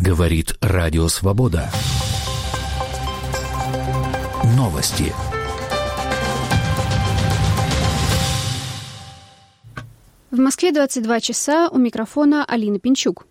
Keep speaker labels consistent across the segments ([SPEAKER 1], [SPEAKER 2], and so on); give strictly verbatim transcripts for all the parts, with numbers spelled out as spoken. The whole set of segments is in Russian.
[SPEAKER 1] Говорит Радио Свобода. Новости.
[SPEAKER 2] В Москве двадцать два часа, у микрофона Алина Пинчук.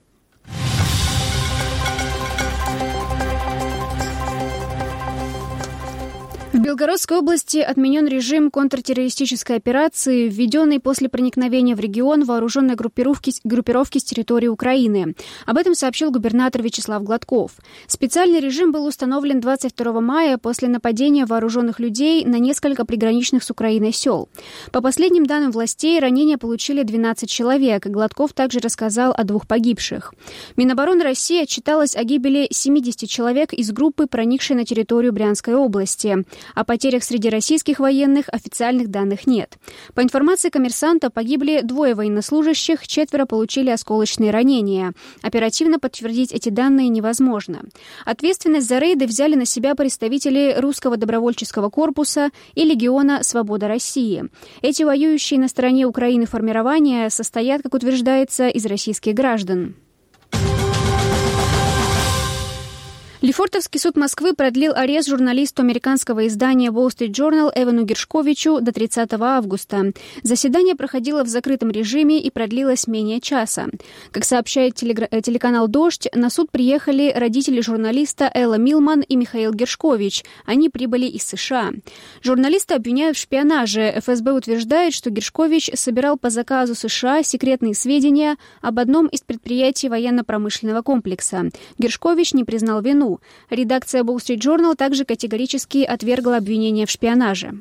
[SPEAKER 2] В Белгородской области отменен режим контртеррористической операции, введенный после проникновения в регион вооруженной группировки, группировки с территории Украины. Об этом сообщил губернатор Вячеслав Гладков. Специальный режим был установлен двадцать второго мая после нападения вооруженных людей на несколько приграничных с Украиной сел. По последним данным властей, ранения получили двенадцать человек. Гладков также рассказал о двух погибших. Минобороны России отчиталась о гибели семидесяти человек из группы, проникшей на территорию Брянской области. О потерях среди российских военных официальных данных нет. По информации «Коммерсанта», погибли двое военнослужащих, четверо получили осколочные ранения. Оперативно подтвердить эти данные невозможно. Ответственность за рейды взяли на себя представители Русского добровольческого корпуса и Легиона «Свобода России». Эти воюющие на стороне Украины формирования состоят, как утверждается, из российских граждан. Лефортовский суд Москвы продлил арест журналисту американского издания Wall Street Journal Эвану Гершковичу до тридцатого августа. Заседание проходило в закрытом режиме и продлилось менее часа. Как сообщает телеканал «Дождь», на суд приехали родители журналиста Элла Милман и Михаил Гершкович. Они прибыли из США. Журналиста обвиняют в шпионаже. эф эс бэ утверждает, что Гершкович собирал по заказу США секретные сведения об одном из предприятий военно-промышленного комплекса. Гершкович не признал вину. Редакция Wall Street Journal также категорически отвергла обвинения в шпионаже.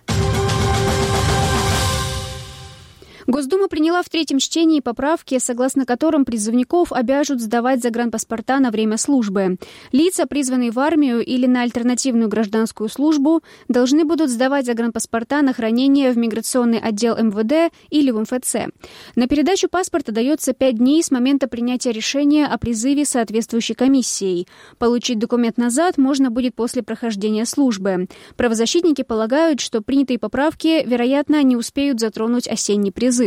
[SPEAKER 2] Госдума приняла в третьем чтении поправки, согласно которым призывников обяжут сдавать загранпаспорта на время службы. Лица, призванные в армию или на альтернативную гражданскую службу, должны будут сдавать загранпаспорта на хранение в миграционный отдел эм вэ дэ или в эм эф цэ. На передачу паспорта дается пять дней с момента принятия решения о призыве соответствующей комиссией. Получить документ назад можно будет после прохождения службы. Правозащитники полагают, что принятые поправки, вероятно, не успеют затронуть осенний призыв.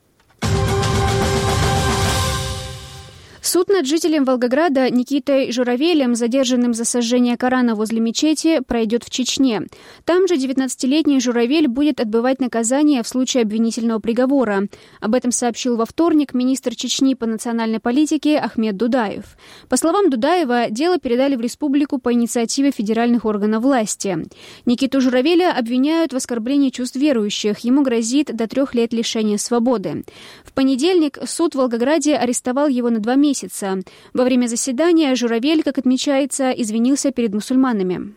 [SPEAKER 2] Суд над жителем Волгограда Никитой Журавелем, задержанным за сожжение Корана возле мечети, пройдет в Чечне. Там же девятнадцатилетний Журавель будет отбывать наказание в случае обвинительного приговора. Об этом сообщил во вторник министр Чечни по национальной политике Ахмед Дудаев. По словам Дудаева, дело передали в республику по инициативе федеральных органов власти. Никиту Журавеля обвиняют в оскорблении чувств верующих. Ему грозит до трех лет лишения свободы. В понедельник суд в Волгограде арестовал его на два месяца. Во время заседания Журавель, как отмечается, извинился перед мусульманами.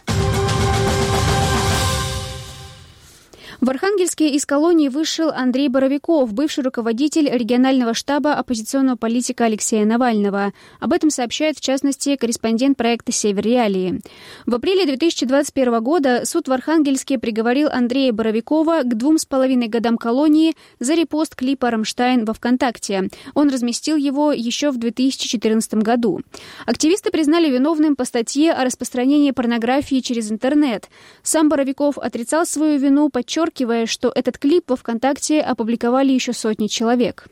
[SPEAKER 2] В Архангельске из колонии вышел Андрей Боровиков, бывший руководитель регионального штаба оппозиционного политика Алексея Навального. Об этом сообщает, в частности, корреспондент проекта «Север Реалии». В апреле две тысячи двадцать первого года суд в Архангельске приговорил Андрея Боровикова к двум с половиной годам колонии за репост клипа «Рамштайн» во ВКонтакте. Он разместил его еще в две тысячи четырнадцатом году. Активисты признали виновным по статье о распространении порнографии через интернет. Сам Боровиков отрицал свою вину, подчеркивая, что этот клип во ВКонтакте опубликовали еще сотни человек.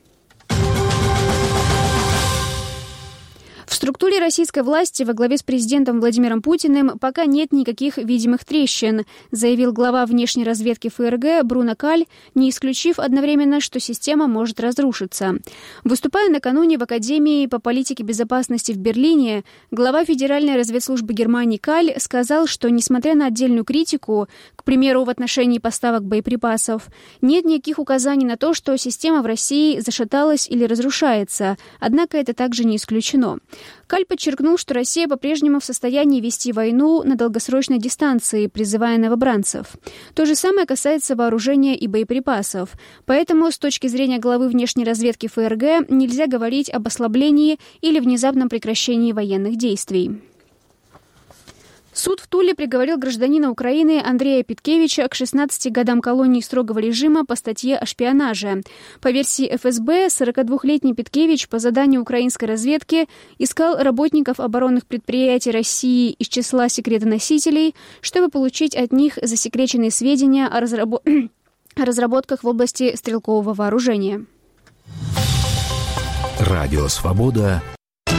[SPEAKER 2] В структуре российской власти во главе с президентом Владимиром Путиным пока нет никаких видимых трещин, заявил глава внешней разведки эф эр гэ Бруно Каль, не исключив одновременно, что система может разрушиться. Выступая накануне в Академии по политике безопасности в Берлине, глава Федеральной разведслужбы Германии Каль сказал, что, несмотря на отдельную критику, к примеру, в отношении поставок боеприпасов, нет никаких указаний на то, что система в России зашаталась или разрушается, однако это также не исключено. Каль подчеркнул, что Россия по-прежнему в состоянии вести войну на долгосрочной дистанции, призывая новобранцев. То же самое касается вооружения и боеприпасов. Поэтому, с точки зрения главы внешней разведки эф эр гэ, нельзя говорить об ослаблении или внезапном прекращении военных действий. Суд в Туле приговорил гражданина Украины Андрея Питкевича к шестнадцати годам колонии строгого режима по статье о шпионаже. По версии эф эс бэ, сорокадвухлетний Питкевич по заданию украинской разведки искал работников оборонных предприятий России из числа секретоносителей, чтобы получить от них засекреченные сведения о, разработ... о разработках в области стрелкового вооружения.
[SPEAKER 1] Радио «Свобода».